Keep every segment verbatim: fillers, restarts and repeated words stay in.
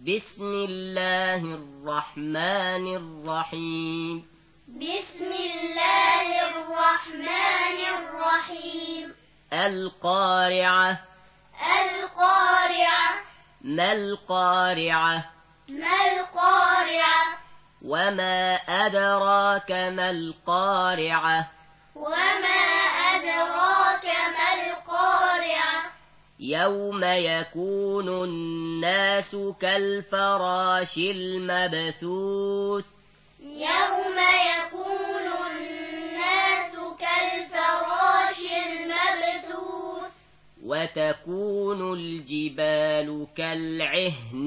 بسم الله الرحمن الرحيم بسم الله الرحمن الرحيم القارعة القارعة ما القارعة ما القارعة وما أدراك ما القارعة وما أدراك ما القارعة يوم يكون الناس كالفراش المبثوث يوم يكون الناس كالفراش المبثوث وتكون الجبال كالعهن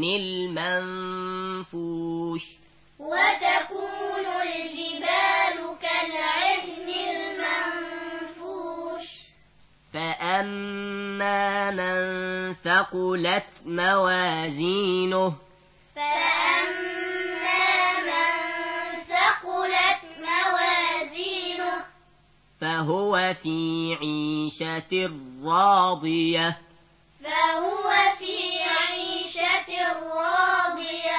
المنفوش وتكون الجبال كالعهن المنفوش فأما من ثقلت موازينه فأما من ثقلت موازينه فهو في عيشة راضية فهو في عيشة راضية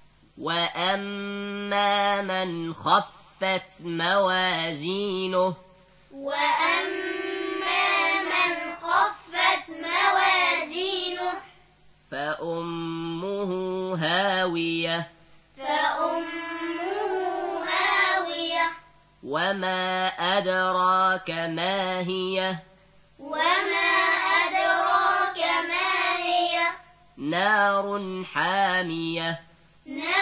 وأما من خفت موازينه وأما من خفت موازينه فأمه هاوية فأمه هاوية وما أدراك ما هي وما أدراك ما هي نار حامية نار